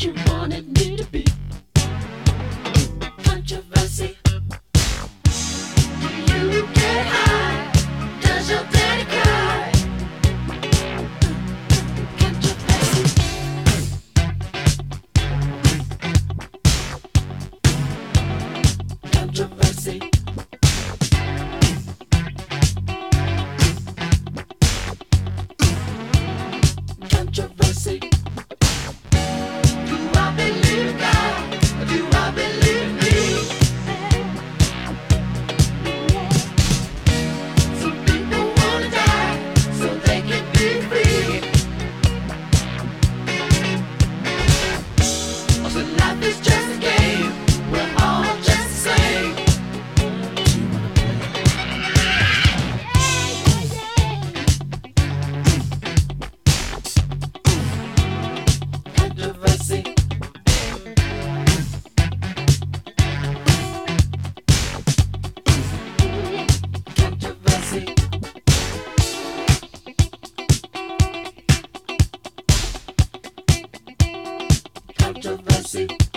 you wanted me to be. Controversy. Do you get high? Does your daddy cry? Controversy. Controversy. Controversy. Do I believe God or do I believe me? Some people wanna die so they can be free. Also, life is just a game. We're all just the same. Do you wanna play? Controversy. Controversy. Controversy.